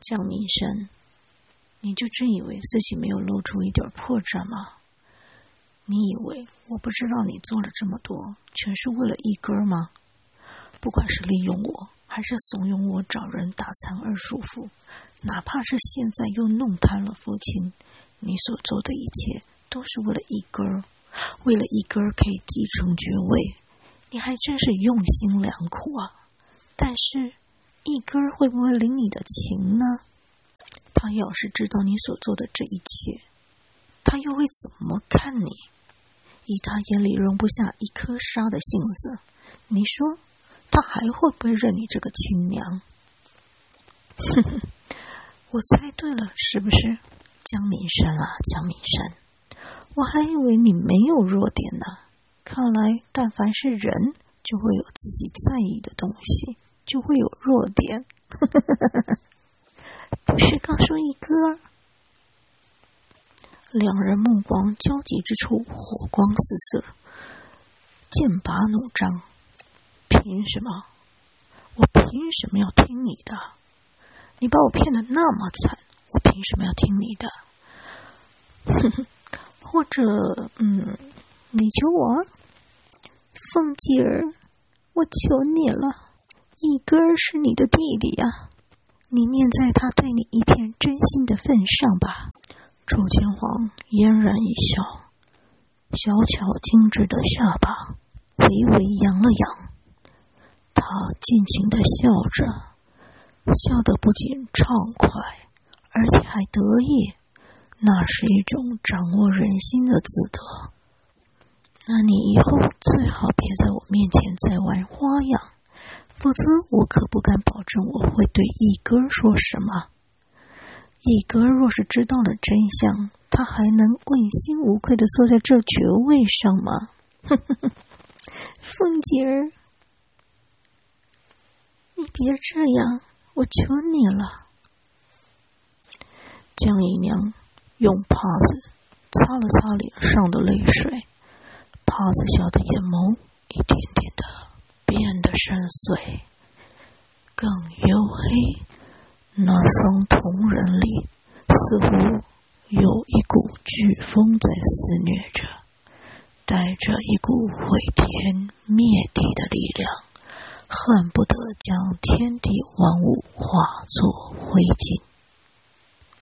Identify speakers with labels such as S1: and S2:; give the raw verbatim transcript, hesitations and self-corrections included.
S1: 江明山，你就真以为自己没有露出一点破绽吗？你以为我不知道你做了这么多全是为了一根吗？不管是利用我还是怂恿我找人打残二叔父，哪怕是现在又弄瘫了父亲，你所做的一切都是为了一根，为了一根可以继承爵位，你还真是用心良苦啊！但是一根会不会领你的情呢？他要是知道你所做的这一切，他又会怎么看你？以他眼里容不下一颗沙的性子，你说他还会不会认你这个亲娘？哼哼，我猜对了是不是？江明山啊，江明山，我还以为你没有弱点呢。看来但凡是人，就会有自己在意的东西，就会有弱点。不是刚说一哥？两人目光交集之处，火光四射，剑拔弩张。凭什么？我凭什么要听你的？你把我骗得那么惨，我凭什么要听你的？哼哼，或者，嗯，你求我？凤姐儿，我求你了，一哥是你的弟弟呀、啊，你念在他对你一片真心的份上吧。楚天皇嫣然一笑，小巧精致的下巴微微扬了扬，他尽情地笑着，笑得不仅畅快，而且还得意，那是一种掌握人心的自得。那你以后最好别在我面前再玩花样，否则我可不敢保证我会对一哥说什么。一哥若是知道了真相，他还能问心无愧地坐在这爵位上吗？凤姐儿，你别这样，我求你了。江姨娘用帕子擦了擦脸上的泪水，帕子下的眼眸一点点的变得深邃，更黝黑。那双瞳仁里似乎有一股飓风在肆虐着，带着一股毁天灭地的力量，恨不得将天地万物化作灰烬。